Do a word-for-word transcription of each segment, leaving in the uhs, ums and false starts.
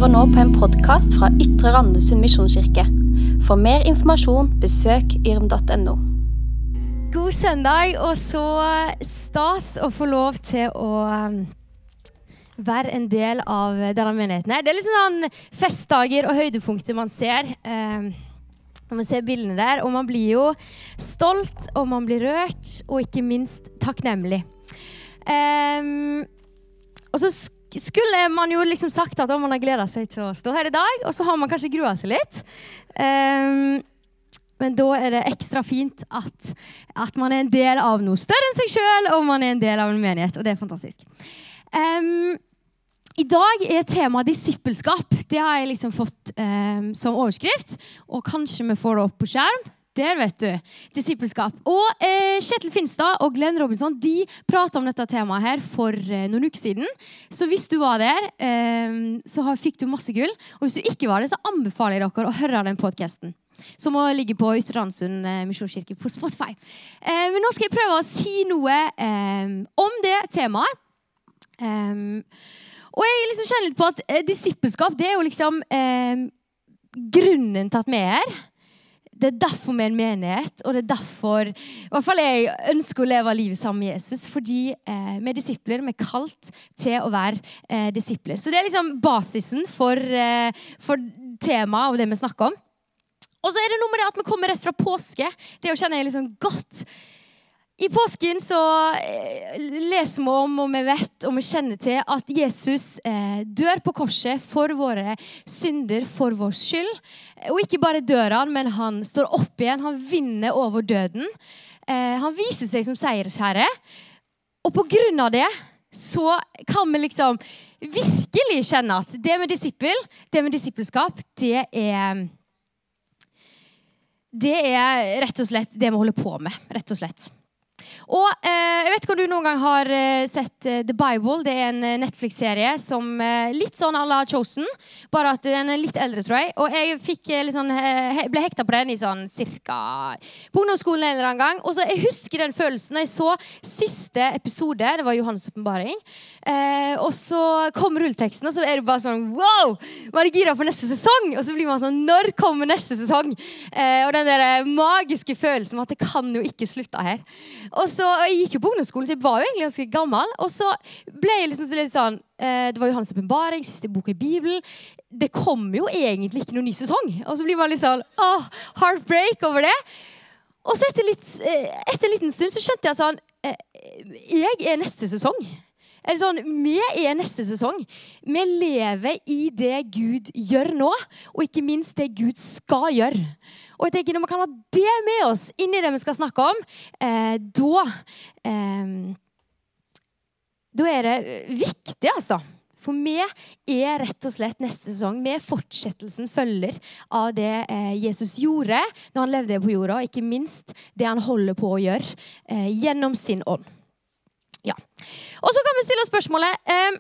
hører nå på en podcast fra Ytre Randesund Misjonskirke. For mer informasjon, besøk yrm punktum no. God søndag, og så stas å få lov til å um, være en del av denne menigheten her. Det er litt sånn festdager og høydepunkter man ser. Um, når man ser bildene der, og man blir jo stolt, og man blir rørt, og ikke minst takknemlig. Um, og så skulle man jo liksom sagt at man har gledet seg til å stå her i dag, og så har man kanskje gruet seg litt. Um, men da er det ekstra fint at, at man er en del av noe større enn seg selv, og man er en del av en menighet, og det er fantastisk. Um, I dag er tema disippelskap. Det har jeg liksom fått um, som overskrift, og kanskje vi får det opp på skjerm. Der vet du, disippelskap. Og eh, Kjetil Finstad og Glenn Robinson, de pratet om dette temaet her for eh, noen uker siden. Så hvis du var der, eh, så har, fikk du masse gull. Og hvis du ikke var det, så anbefaler jeg dere å høre den podcasten. Som må ligge på Ytre Randesund eh, Misjonskirke på Spotify. Eh, men nå skal jeg prøve å si noe eh, om det temaet. Um, og jeg liksom kjenner litt på at eh, disippelskap, det er jo liksom eh, grunnen til at vi er her. Det er derfor vi er en menighet, og det er derfor i hvert fall jeg ønsker å leve livet sammen med Jesus, fordi eh, vi er disipler, vi er kalt til å være eh, disipler. Så det er liksom basisen for, eh, for temaet og det vi snakker om. Og så er det noe med det at vi kommer rett fra påske. Det kjenner jeg liksom godt. I påsken så eh, leser vi om, og vi vet, og vi kjenner til at Jesus eh, dør på korset for våre synder, for vår skyld. Og ikke bare dør han, men han står opp igjen, han vinner over døden. Eh, han viser seg som seiersherre. Og på grunn av det, så kan vi liksom virkelig kjenne at det med disippel, det med disippelskap, det er, det er rett og slett det vi holder på med, rett og slett. Og eh, jeg vet ikke om du noen gang har eh, sett eh, The Bible. Det er en eh, Netflix-serie som eh, litt sånn à la Chosen, bare at den er litt eldre, tror jeg. Og jeg fikk, eh, litt sånn, eh, ble hekta på den i sånn cirka på ungdomsskolen en eller annen gang. Og så jeg husker den følelsen når jeg så siste episode, det var Johannes åpenbaring, eh, og så kom rulleteksten, og så er det bare sånn, wow, man er gira på neste sesong, og så blir man sånn, når kommer neste sesong? Eh, og den der magiske følelsen om at det kan jo ikke slutte her. Og så jeg gikk jo på ungdomsskolen, så jeg var jo egentlig ganske gammel. Og så ble jeg liksom litt sånn, eh, det var Johannes åpenbaring, siste bok i Bibelen. Det kom jo egentlig ikke noen ny sesong. Og så blir man litt sånn, åh, heartbreak over det. Og så etter, litt, eh, etter en liten stund så skjønte jeg sånn, eh, jeg er neste sesong. Eller sånn, vi er neste sesong. Vi lever i det Gud gjør nå, og ikke minst det Gud skal gjøre. Og jeg tenker, når vi kan ha det med oss inn i det vi skal snakke om, eh, da, eh, da er det viktig, altså. For vi er rett og slett neste sesong. Vi er fortsettelsen følger av det eh, Jesus gjorde når han levde på jorda, og ikke minst det han holder på å gjøre eh, gjennom sin ånd. Ja. Og så kan vi stille oss spørsmålet, eh,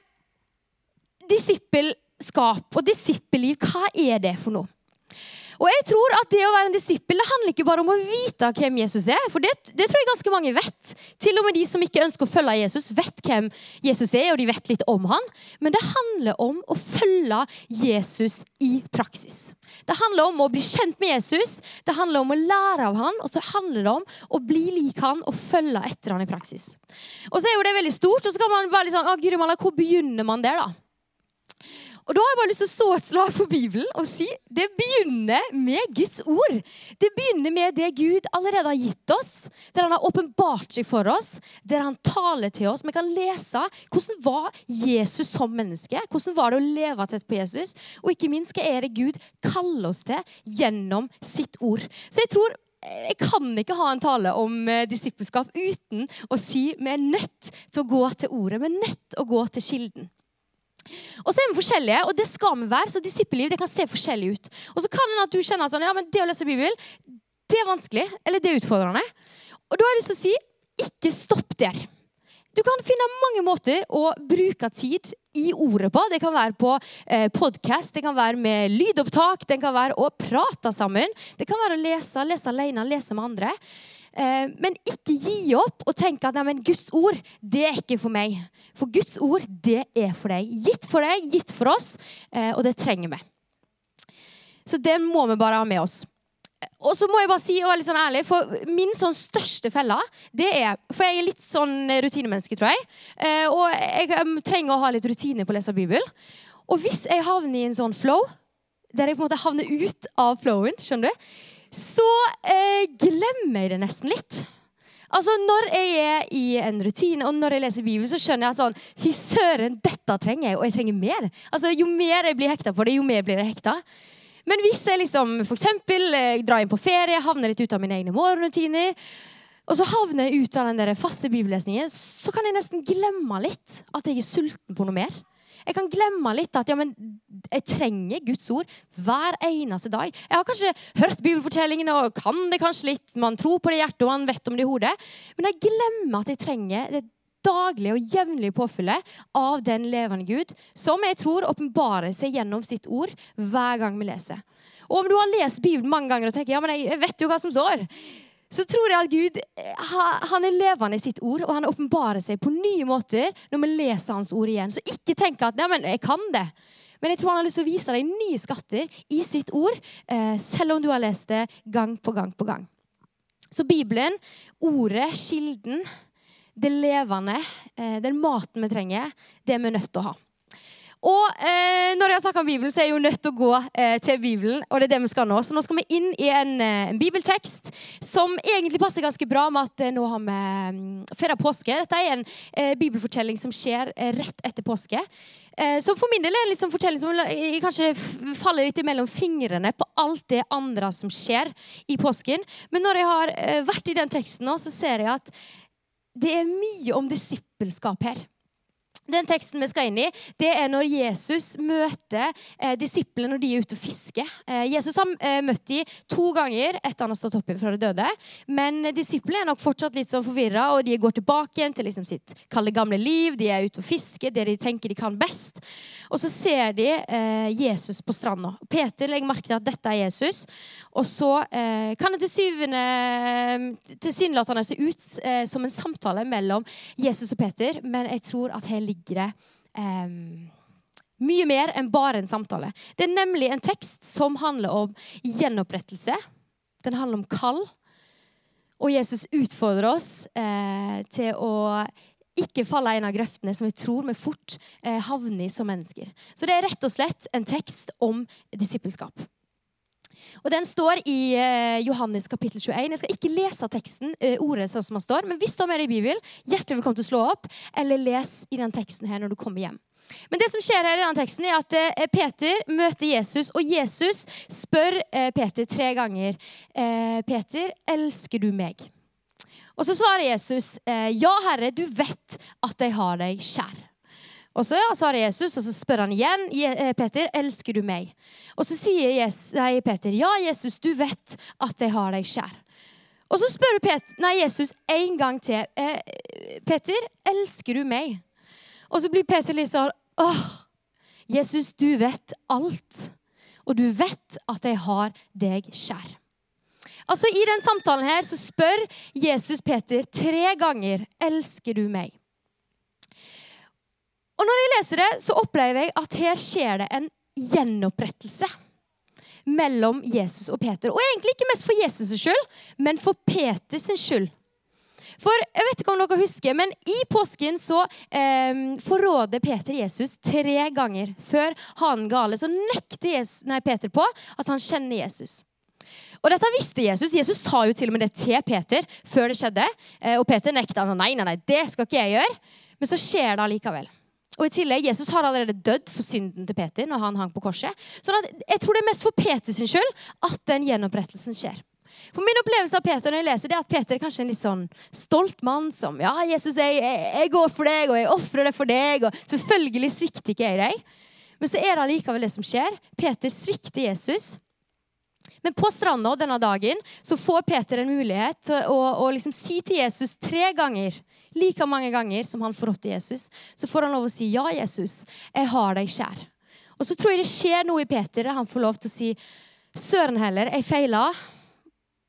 disippelskap og disippelliv, hva er det for noe? Og jeg tror at det å være en disippel, det handler ikke bare om å vite hvem Jesus er, for det, det tror jeg ganske mange vet. Til og med de som ikke ønsker å følge Jesus, vet hvem Jesus er, og de vet litt om han. Men det handler om å følge Jesus i praksis. Det handler om å bli kjent med Jesus, det handler om å lære av han, og så handler det om å bli lik han og følge etter han i praksis. Og så er jo det veldig stort, og så kan man være litt sånn, «Å, Guri Malla, hvor begynner man der da?» Og da har jeg bare lyst til å så et slag for Bibelen og si, det begynner med Guds ord. Det begynner med det Gud allerede har gitt oss, der han har åpenbart seg for oss, der han taler til oss. Vi kan lese hvordan var Jesus som menneske, hvordan var det å leve tett på Jesus, og ikke minst hva er det Gud kaller oss til gjennom sitt ord. Så jeg tror jeg kan ikke ha en tale om eh, disippelskap uten å si vi er nødt til å gå til ordet, vi er nødt til å gå til kilden. Og så er vi forskjellige, og det skal vi være, så disippelliv, det kan se forskjellig ut. Og så kan det at du kjenner sånn, ja, men det å lese Bibelen, det er vanskelig, eller det er utfordrende. Og da er det så å si, ikke stopp der. Du kan finne mange måter å bruke tid i ordet på. Det kan være på eh, podcast, det kan være med lydopptak, det kan være å prate sammen, det kan være å lese, lese alene, lese med andre. Eh, men ikke gi opp og tenke at nei, men Guds ord, det er ikke for meg. For Guds ord, det er for deg. Gitt for deg, gitt for oss, eh, og det trenger vi. Så det må vi bare ha med oss. Og så må jeg bare si, og være litt sånn ærlig, for min sånn største fella, det er, for jeg er litt sånn rutinemenneske, tror jeg, eh, og jeg um, trenger å ha litt rutine på å lese Bibel. Og hvis jeg havner i en sånn flow, der jeg på en måte havner ut av flowen, skjønner du, så eh, glemmer jeg det nesten litt. Altså, når jeg er i en rutine, og når jeg leser Bibel, så skjønner jeg at sånn, fy søren, dette trenger jeg, og jeg trenger mer. Altså, jo mer jeg blir hekta for det, jo mer blir jeg hekta. Men hvis jeg liksom, for eksempel, drar inn på ferie, havner litt ut av mine egne morgenrutiner, og så havner jeg ut av den der faste bibellesningen, så kan jeg nesten glemme litt at jeg er sulten på noe mer. Jeg kan glemme litt at ja, men jeg trenger Guds ord hver eneste dag. Jeg har kanskje hørt bibelfortellingene, og kan det kanskje litt, man tror på det i hjertet, og man vet om det i hodet, men jeg glemmer at jeg trenger det daglig og jevnlig påfyllet av den levende Gud, som jeg tror åpenbarer seg gjennom sitt ord hver gang vi leser. Og om du har lest Bibelen mange ganger og tenker, ja, men jeg vet jo hva som står, så tror jeg at Gud, han er levende i sitt ord, og han åpenbarer seg på nye måter når vi leser hans ord igjen. Så ikke tenk at, ja, men jeg kan det. Men jeg tror han har lyst til å vise deg nye skatter i sitt ord, selv om du har lest det gang på gang på gang. Så Bibelen, ordet, kilden, det levende, den maten vi trenger, det er vi nødt til å ha. Og eh, når jeg har snakket om Bibelen, så er jeg jo nødt til å gå eh, til Bibelen, og det er det vi skal nå. Så nå skal vi inn i en, en bibeltekst som egentlig passer ganske bra med at eh, nå har vi um, feiret påske. Dette er en eh, bibelfortelling som skjer eh, rett etter påske. Eh, så for min del er det liksom fortelling som eh, kanskje faller litt mellom fingrene på alt det andre som skjer i påsken. Men når jeg har eh, vært i den teksten nå, så ser jeg at det er mye om disippelskap her. Den teksten vi skal inn i, det er når Jesus møter eh, disiplene når de er ute og fisker. Eh, Jesus har eh, møtt de to ganger etter han har stått opp fra de døde. Men disiplene er nok fortsatt litt sånn forvirret, og de går tilbake igjen til liksom sitt kalde gamle liv. De er ute og fisker, det de tenker de kan best. Og så ser de eh, Jesus på stranda. Peter legger merke til at dette er Jesus. Og så eh, kan det til syvende, tilsynelatende se ut eh, som en samtale mellom Jesus og Peter, men jeg tror at her ligger det um, mye mer enn bare en samtale. Det er nemlig en tekst som handler om gjenopprettelse. Den handler om kall. Og Jesus utfordrer oss eh, til å ikke falle i en av grøftene som vi tror vi fort eh, havner i som mennesker. Så det er rett og slett en tekst om disippelskap. Og den står i eh, Johannes kapittel tjueen. Jeg skal ikke lese teksten, eh, ordet sånn som den står, men hvis du har med deg i Bibelen, hjertelig velkommen til å slå opp, eller les i den teksten her når du kommer hjem. Men det som skjer her i denne teksten er at eh, Peter møter Jesus, og Jesus spør eh, Peter tre ganger, eh, Peter, elsker du meg? Og så svarer Jesus, eh, ja herre, du vet at jeg har deg kjær. Og så ja, svarer Jesus, og så spør han igjen, Peter, elsker du meg? Og så sier Jesus, nei, Peter, ja Jesus, du vet at jeg har deg kjær. Og så spør Peter, nei, Jesus en gang til, eh, Peter, elsker du meg? Og så blir Peter litt sånn, åh, Jesus, du vet alt, og du vet at jeg har deg kjær. Altså i den samtalen her så spør Jesus Peter tre ganger, elsker du meg? Og når jeg leser det, så opplever jeg at her skjer det en gjenopprettelse mellom Jesus og Peter. Og egentlig ikke mest for Jesus' skyld, men for Peters skyld. For jeg vet ikke om dere husker, men i påsken så eh, forråder Peter Jesus tre ganger. Før han gale, så nekter Jesus, nei, Peter på at han kjenner Jesus. Og dette visste Jesus. Jesus sa jo til og med det til Peter før det skjedde. Eh, og Peter nekter han, nei, nei, nei, det skal ikke jeg gjøre. Men så skjer det allikevel. Og i tillegg, Jesus har allerede dødd for synden til Peter når han hang på korset. Så jeg tror det er mest for Peters skyld at den gjenopprettelsen skjer. For min opplevelse av Peter når jeg leser det er at Peter er kanskje en litt sånn stolt mann som, ja, Jesus, jeg, jeg, jeg går for deg, og jeg offrer det for deg, og selvfølgelig svikter ikke jeg deg. Men så er det allikevel det som skjer. Peter svikter Jesus. Men på stranda denne dagen så får Peter en mulighet til å, å liksom si til Jesus tre ganger, like mange ganger som han forrådte Jesus, så får han lov å si, ja Jesus, jeg har deg kjær. Og så tror jeg det skjer noe i Peter, han får lov til å si, søren heller, jeg feilet,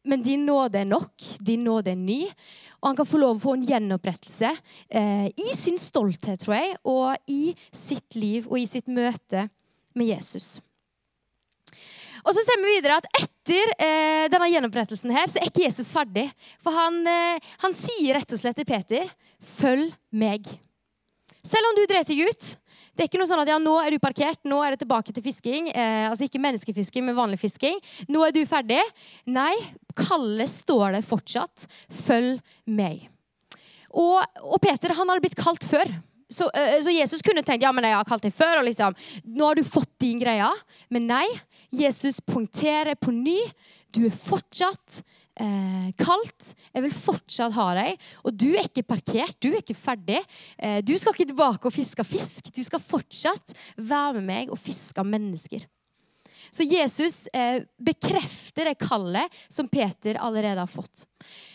men din nåde er nok, din nåde er ny, og han kan få lov å få en gjenopprettelse eh, i sin stolthet, tror jeg, og i sitt liv og i sitt møte med Jesus. Og så ser vi videre at etter eh, denne gjenopprettelsen her, så er ikke Jesus ferdig. For han, eh, han sier rett og slett til Peter, følg meg. Selv om du dreit deg ut, det er ikke noe sånn at ja, nå er du parkert, nå er det tilbake til fisking, eh, altså ikke menneskefisking, men vanlig fisking. Nå er du ferdig. Nei, kallet står det fortsatt, følg meg. Og, og Peter, han hadde blitt kalt før. Så, uh, så Jesus kunne tenkt, ja, men jeg har kalt deg før, og liksom, nå har du fått din greia. Men nei, Jesus poengterer på ny, du er fortsatt eh, kalt, jeg vil fortsatt ha deg, og du er ikke parkert, du er ikke ferdig. Eh, du skal ikke tilbake og fiske fisk, du skal fortsatt være med meg og fiske mennesker. Så Jesus eh, bekrefter det kallet som Peter allerede har fått.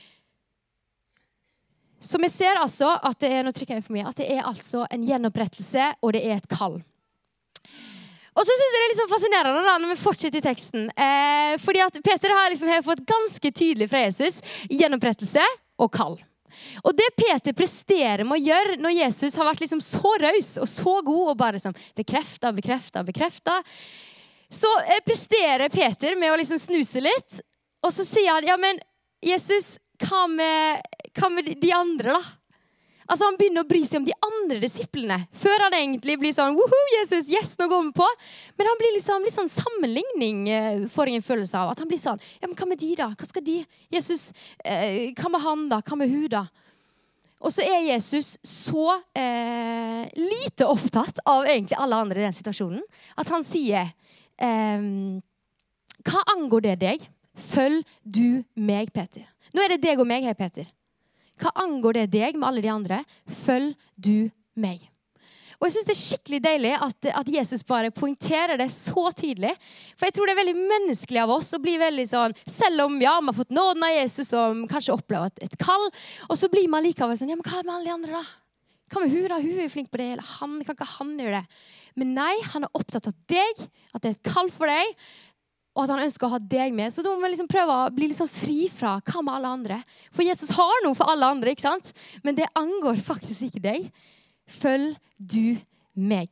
Så vi ser altså at det er, nå trykker jeg for mye, at det er altså en gjenopprettelse, og det er et kall. Og så synes jeg det er litt sånn fascinerende da, når vi fortsetter i teksten. Eh, fordi at Peter har liksom har fått ganske tydelig fra Jesus gjenopprettelse og kall. Og det Peter presterer med å gjøre når Jesus har vært liksom så raus og så god og bare liksom bekreftet, bekreftet, bekreftet, så eh, presterer Peter med å liksom snuse litt, og så sier han, ja, men Jesus, hva med, hva med de andre da? Altså han begynner å bry seg om de andre disiplene, før han egentlig blir sånn, woho, Jesus, yes, nå går vi på. Men han blir liksom litt sånn sammenligning, får jeg en følelse av, at han blir sånn, ja, men hva med de da? Hva skal de? Jesus, eh, hva med han da? Hva med hun da? Og så er Jesus så eh, lite opptatt av egentlig alle andre i den situasjonen, at han sier, eh, hva angår det deg? Følg du meg, Peter. Nå er det deg og meg her, Peter. Hva angår det deg med alle de andre? Følg du meg. Og jeg synes det er skikkelig deilig at, at Jesus bare poengterer det så tydelig. For jeg tror det er veldig menneskelig av oss å bli veldig sånn, selv om ja, man har fått nåden av Jesus og kanskje opplever et, et kall, og så blir man likevel sånn, ja, men hva med alle de andre da? Hva med hun da? Hun er flink på det, eller han, kan ikke han gjøre det? Men nei, han er opptatt av deg, at det er et kall for deg, og at han ønsker å ha deg med. Så da må vi liksom prøve å bli liksom fri fra hva med alle andre. For Jesus har noe for alle andre, ikke sant? Men det angår faktisk ikke deg. Følg du meg.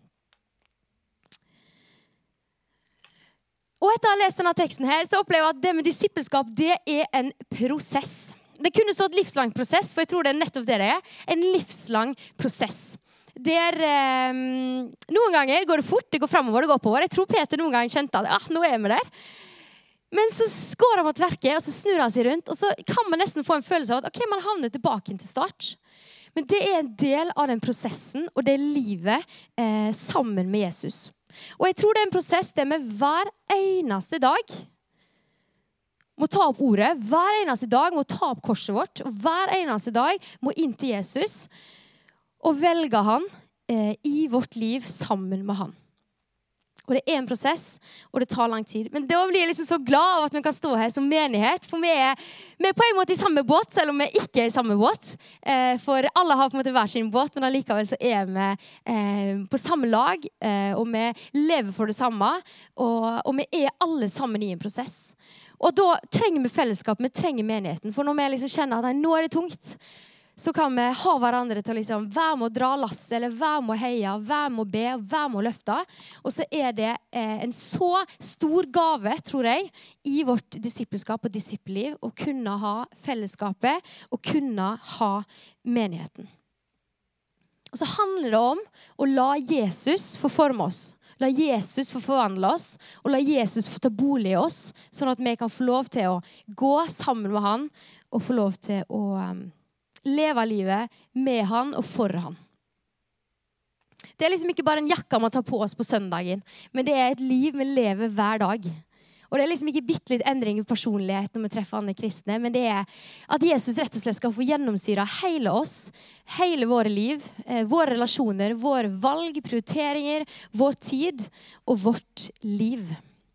Og etter å ha lest denne teksten her, så opplever jeg at det med disippelskap, det er en prosess. Det kunne stått livslang prosess, for jeg tror det er nettopp det det er. En livslang prosess. Der, eh, noen ganger går det fort, det går fremover, det går oppover. Jeg tror Peter noen ganger kjente at ah, nå er vi der. Men så går han mot verket, og så snur han seg rundt, og så kan man nesten få en følelse av at ok, man havner tilbake til start. Men det er en del av den prosessen, og det er livet eh, sammen med Jesus. Og jeg tror det er en prosess der vi hver eneste dag må ta opp ordet, hver eneste dag må ta opp korset vårt, og hver eneste dag må inn til Jesus, og velge han eh, i vårt liv sammen med han. Og det er en prosess, og det tar lang tid. Men da blir jeg liksom så glad av at vi kan stå her som menighet, for vi er, vi er på en måte i samme båt, selv om vi ikke er i samme båt. Eh, for alle har på en måte hver sin båt, men allikevel så er vi eh, på samme lag, eh, og vi lever for det samme, og, og vi er alle sammen i en prosess. Og da trenger vi fellesskap, vi trenger menigheten, for når vi liksom kjenner at nei, nå er det tungt, så kan vi ha hverandre til å liksom være med å dra lass, eller være med å heie, være med å be, være med å løfte. Og så er det eh, en så stor gave, tror jeg, i vårt disippelskap og disippelliv, å kunne ha fellesskapet, og kunne ha menigheten. Og så handler det om å la Jesus få forme oss. La Jesus få forvandle oss, og la Jesus få ta bolig i oss, sånn at vi kan få lov til å gå sammen med han, og få lov til å um, leve livet med han og for han. Det er liksom ikke bare en jakke man tar på oss på søndagen, men det er et liv vi lever hver dag. Og det er liksom ikke bitte litt endring i personlighet når vi treffer andre kristne, men det er at Jesus rett og slett skal få gjennomsyre hele oss, hele våre liv, eh, våre relasjoner, våre valg, prioriteringer, vår tid og vårt liv.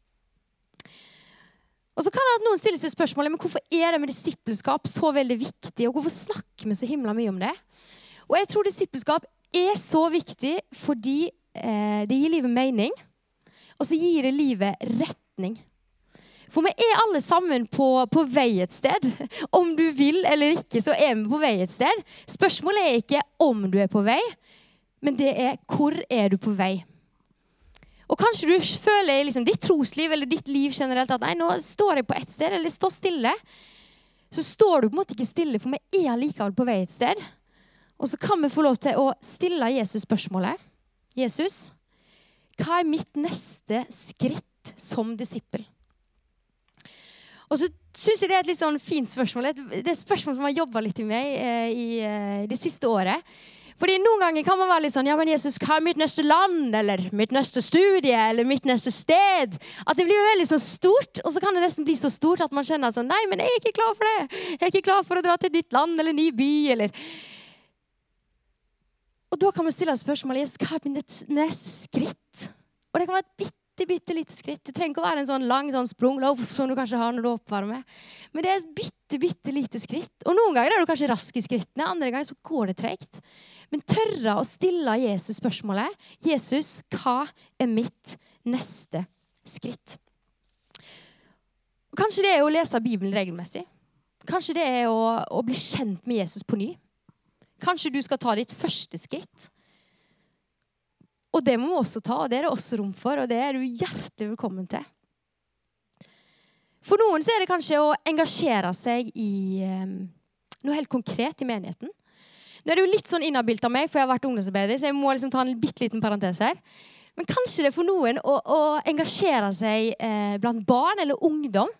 Og så kan det at noen stille seg spørsmålet, men hvorfor er det med disippelskap så veldig viktig, og hvorfor snakker vi så himla mye om det? Og jeg tror disippelskap er så viktig fordi eh, det gir livet mening, og så gir det livet retning. For vi er alle sammen på, på vei et sted. Om du vil eller ikke, så er vi på vei et sted. Spørsmålet er ikke om du er på vei, men det er hvor er du på vei. Og kanskje du føler i liksom, ditt trosliv eller ditt liv generelt at nei, nå står jeg på et sted, eller står stille. Så står du på en måte ikke stille, for vi er likevel på vei et sted. Og så kan vi få lov til å stille Jesus spørsmålet. Jesus, hva er mitt neste skritt som disippel? Og så synes jeg det er et litt sånn fint spørsmål. Det er et spørsmål som har jobbet litt i meg eh, i eh, det siste året. Fordi noen ganger kan man være litt sånn, ja, men Jesus, hva er mitt neste land, eller mitt neste studie, eller mitt neste sted? At det blir veldig sånn stort, og så kan det nesten bli så stort at man kjenner at sånn, nei, men jeg er ikke klar for det. Jeg er ikke klar for å dra til et nytt land, eller en ny by, eller... Og da kan man stille spørsmålet, Jesus, hva er mitt neste skritt? Og det kan være et bitte, bitte lite skritt. Det trenger ikke å være en sånn lang sånn sprunglov som du kanskje har når du oppvarmer. Men det er et bitte, bitte lite skritt. Og noen ganger er du kanskje rask i skrittene, andre ganger så går det tregt. Men tørre å stille Jesus spørsmålet, Jesus, hva er mitt neste skritt? Og kanskje det er å lese Bibelen regelmessig. Kanskje det er å, å bli kjent med Jesus på ny. Kanskje du skal ta ditt første skritt. Og det må vi også ta, og det er det også rom for, og det er du hjertelig velkommen til. For noen så er det kanskje å engasjere seg i um, noe helt konkret i menigheten. Nå er det jo litt sånn inhabilt av meg, for jeg har vært ungdomsarbeider, så jeg må liksom ta en bitte liten parentes her. Men kanskje det er for noen å, å engasjere seg eh, blant barn eller ungdom.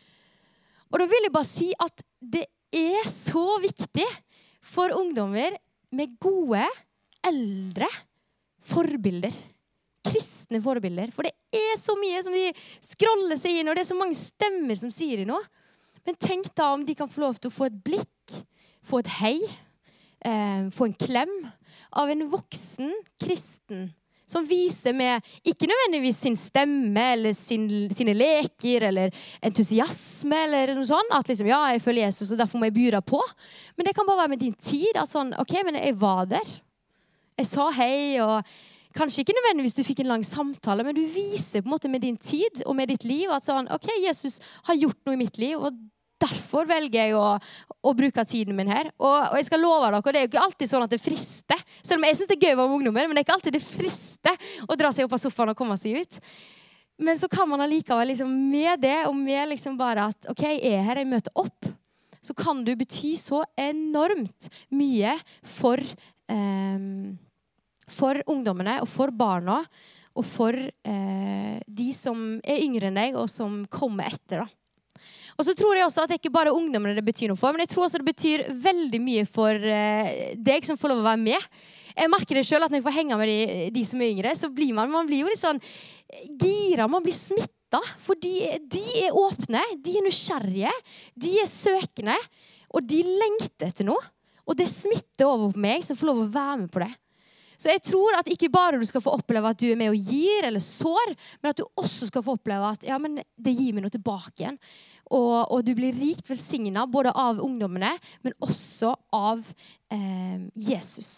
Og da vil jeg bare si at det er så viktig for ungdommer med gode, eldre forbilder. Kristne forbilder. For det er så mye som de scroller seg inn, og det er så mange stemmer som sier de noe. Men tenk da om de kan få lov til å få et blikk, få et hei, eh, få en klem av en voksen kristen som viser med, ikke nødvendigvis sin stemme, eller sin, sine leker, eller entusiasme, eller noe sånt, at liksom, ja, jeg følger Jesus, og derfor må jeg bjuda på. Men det kan bare være med din tid, at sånn, ok, men jeg var der. Jeg sa hei, og kanskje ikke nødvendigvis du fikk en lang samtale, men du viser på en måte med din tid og med ditt liv at sånn, ok, Jesus har gjort noe i mitt liv, og derfor velger jeg å, å bruke tiden min her. Og, og jeg skal love dere, og det er jo ikke alltid sånn at det frister. Selv om jeg synes det er gøy å være med ungdommer, men det er ikke alltid det frister å dra seg opp av sofaen og komme seg ut. Men så kan man allikevel liksom med det, og med liksom bare at, ok, jeg er her, jeg møter opp, så kan du bety så enormt mye for um, for ungdommene og for barna og for eh, de som er yngre enn deg og som kommer etter. Da. Og så tror jeg også at det ikke bare ungdommene det betyr noe for, men jeg tror også det betyr veldig mye for eh, deg som får lov å være med. Jeg merker det selv at når jeg får henge med de, de som er yngre, så blir man, man blir jo litt sånn gira, man blir smittet, for de, de er åpne, de er nysgjerrige, de er søkende, og de lengter etter noe. Og det smitter over på meg som får lov å være med på det. Så jeg tror at ikke bare du skal få oppleve at du er med og gir eller sår, men at du også skal få oppleve at ja, men det gir meg noe tilbake igjen. Og, og du blir rikt velsignet både av ungdommene, men også av eh, Jesus.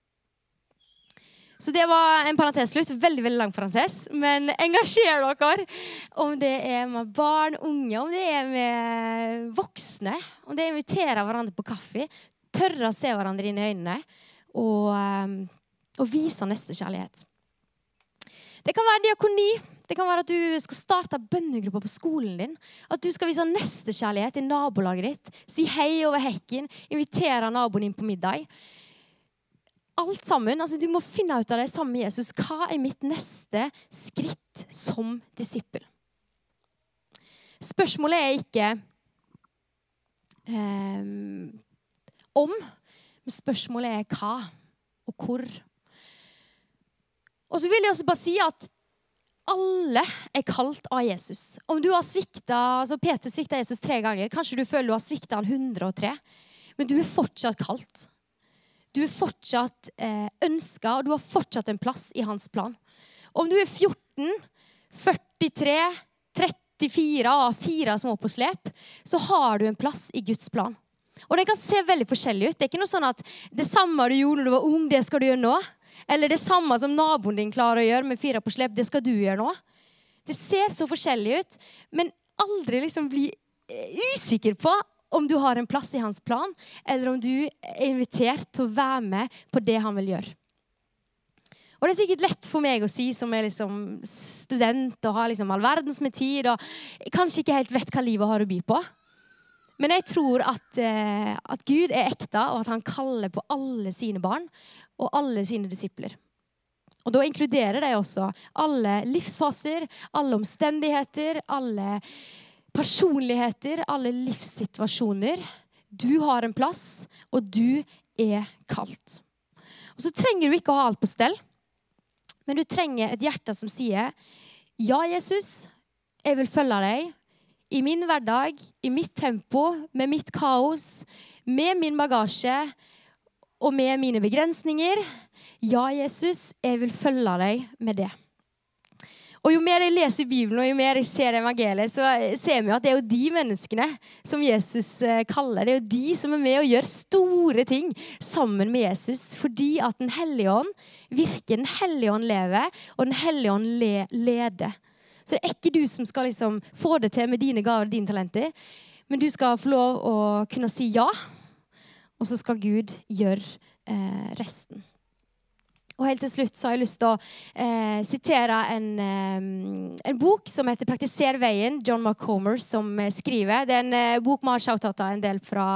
Så det var en parenteslutt, veldig, veldig lang parentes, men engasjer dere om det er med barn, unge, om det er med voksne, om det er å invitere hverandre på kaffe, tørre å se hverandre inn i øynene, og... Eh, og vise neste kjærlighet. Det kan være diakoni. Det kan være at du skal starte bønnegrupper på skolen din. At du skal vise neste kjærlighet i nabolaget ditt. Si hei over hekken. Invitere naboen inn på middag. Alt sammen. Altså, du må finne ut av det sammen med Jesus. Hva er mitt neste skritt som disippel? Spørsmålet er ikke um, om, men spørsmålet er hva og hvor. Og så vil jeg også bare si at alle er kalt av Jesus. Om du har sviktet, altså Peter sviktet Jesus tre ganger, kanskje du føler du har sviktet han hundre og tre, men du er fortsatt kalt. Du er fortsatt eh, ønsket, og du har fortsatt en plass i hans plan. Om du er fjorten, førtitre, trettifire, fire små på slep, så har du en plass i Guds plan. Og det kan se veldig forskjellig ut. Det er ikke noe sånn at det samme du gjorde når du var ung, det skal du gjøre nå. Eller det samme som naboen din klarer å gjøre med fire på slep, det skal du gjøre nå. Det ser så forskjellig ut, men aldri liksom bli usikker på om du har en plass i hans plan, eller om du er invitert til å være med på det han vil gjøre. Og det er sikkert lett for meg å si som er liksom student og har liksom all verdens med tid og kanskje ikke helt vet hva livet har å by på. Men jeg tror at, eh, at Gud er ekte og at han kaller på alle sine barn og alle sine disipler. Og da inkluderer det også alle livsfaser, alle omstendigheter, alle personligheter, alle livssituasjoner. Du har en plass, og du er kalt. Og så trenger du ikke å ha alt på stell. Men du trenger et hjerte som sier, ja, Jesus, jeg vil følge deg i min hverdag, i mitt tempo, med mitt kaos, med min bagasje og med mine begrensninger. Ja, Jesus, jeg vil følge deg med det. Og jo mer jeg leser Bibelen, og jo mer jeg ser evangeliet, så ser vi at det er jo de menneskene som Jesus kaller. Det er jo de som er med og gjør store ting sammen med Jesus, fordi at den hellige ånd virker, den hellige ånd lever, og den hellige ånd le leder. Så det er ikke du som skal liksom få det til med dine gaver og dine talenter, men du skal få lov å kunne si ja, og så skal Gud gjøre eh, resten. Og helt til slutt så har jeg lyst til å eh, sitere en, eh, en bok som heter Praktiser veien, John McComber som eh, skriver. Det er en eh, bok man har shoutet en del fra,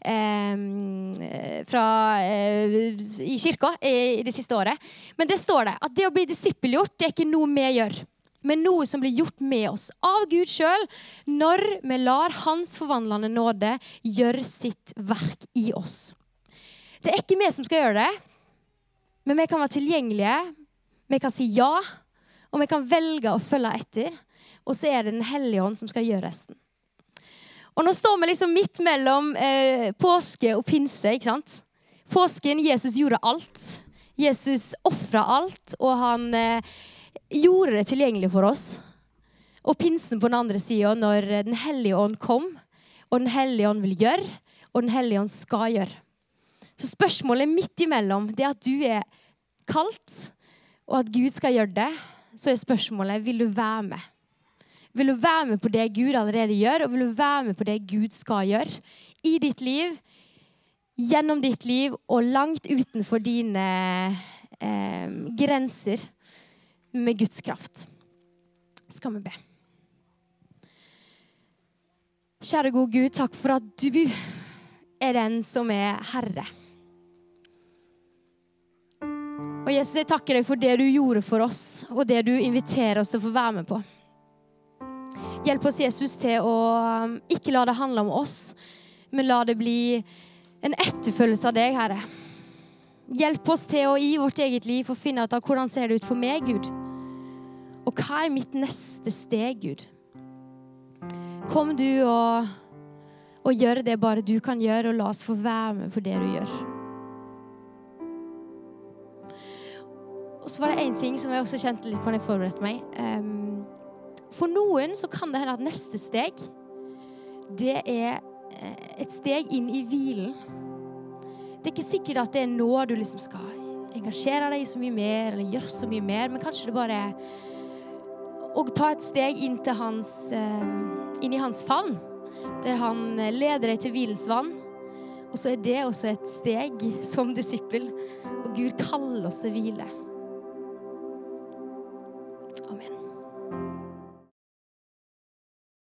eh, fra eh, i kirka i, i det siste året. Men det står det at det å bli disippelgjort, det er ikke noe vi gjør, men noe som blir gjort med oss av Gud selv, når vi lar hans forvandlende nåde gjøre sitt verk i oss. Det er ikke vi som skal gjøre det, men vi kan være tilgjengelige, vi kan si ja, og vi kan velge å følge etter, og så er det den hellige ånd som skal gjøre resten. Og nå står vi liksom midt mellom eh, påske og pinse, ikke sant? Påsken, Jesus gjorde alt. Jesus offret alt, og han eh, gjorde det tilgjengelig for oss. Og pinsen på den andre siden, når den hellige ånd kom, og den hellige ånd vil gjøre, og den hellige ånd skal gjøre. Så spørsmålet midt imellom, det er at du er kalt, og at Gud skal gjøre det, så er spørsmålet, vil du være med? Vil du være med på det Gud allerede gjør, og vil du være med på det Gud skal gjøre i ditt liv, gjennom ditt liv, og langt utenfor dine eh, grenser med Guds kraft? Skal vi be. Kjære gode Gud, takk for at du er den som er Herre. Og Jesus, jeg takker deg for det du gjorde for oss, og det du inviterer oss til å få være med på. Hjelp oss, Jesus, til å ikke la det handle om oss, men la det bli en etterfølgelse av deg, Herre. Hjelp oss til å i vårt eget liv få finne ut av hvordan ser det ut for meg, Gud. Og hva er mitt neste steg, Gud? Kom du og, og gjør det bare du kan gjøre, og la oss få være med på det du gjør. Og så var det en ting som jeg også kjente litt på når jeg forberedte meg. Um, for noen så kan det hende at neste steg, det er et steg inn i hvilen. Det er ikke sikkert at det er nå du liksom skal engasjere deg så mye mer, eller gjøre så mye mer, men kanskje det bare er å ta et steg inn, til hans, um, inn i hans favn, der han leder deg til hvilens vann. Og så er det også et steg som disippel, og Gud kaller oss til hvile.